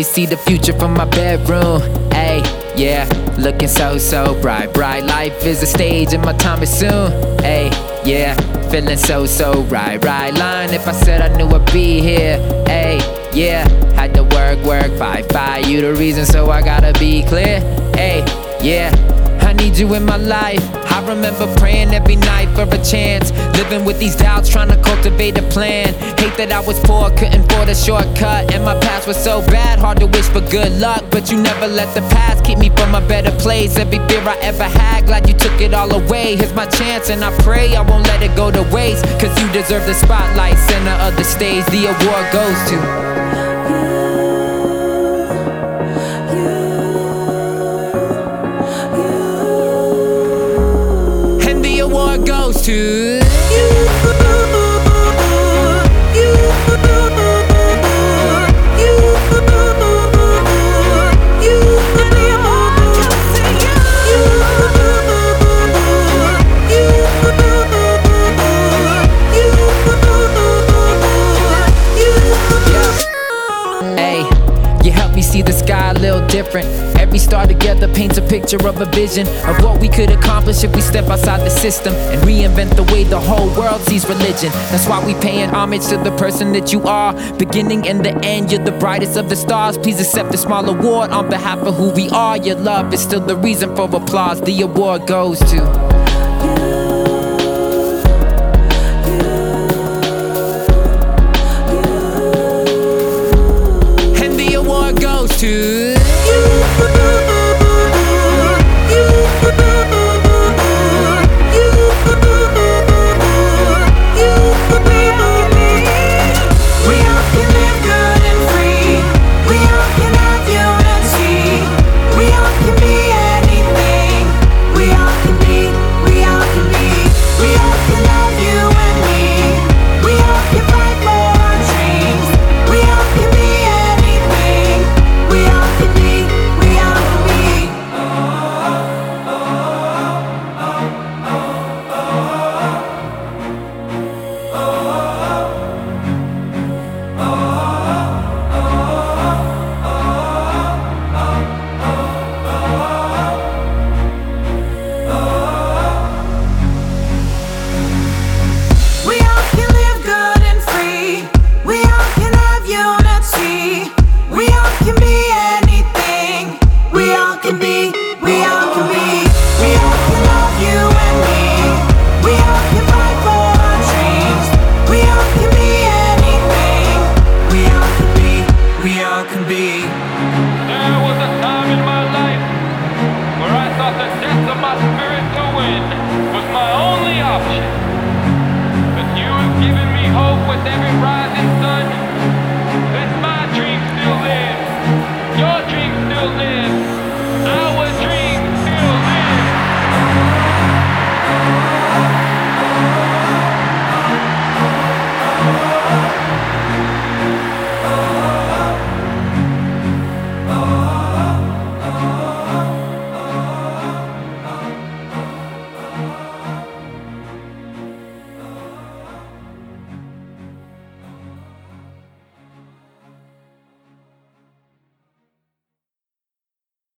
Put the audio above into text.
see the future from my bedroom. Hey, yeah, looking so bright. Life is a stage and my time is soon. Hey, yeah, feeling so right. Line if I said I knew I'd be here. Hey, yeah, had to work, fight. You the reason, so I gotta be clear. Hey, yeah, I need you in my life. I remember praying every night for a chance, living with these doubts, trying to cultivate a plan. Hate that I was poor, couldn't afford a shortcut, and my past was so bad, hard to wish for good luck. But you never let the past keep me from a better place. Every fear I ever had, glad you took it all away. Here's my chance and I pray I won't let it go to waste, cause you deserve the spotlight, center of the stage. The award goes to goes to you. Hey, you help me see the sky a little different. Every star together paints a picture of a vision of what we could accomplish if we step outside the system and reinvent the way the whole world sees religion. That's why we paying homage to the person that you are, beginning and the end. You're the brightest of the stars. Please accept this small award on behalf of who we are. Your love is still the reason for applause. The award goes to and the award goes to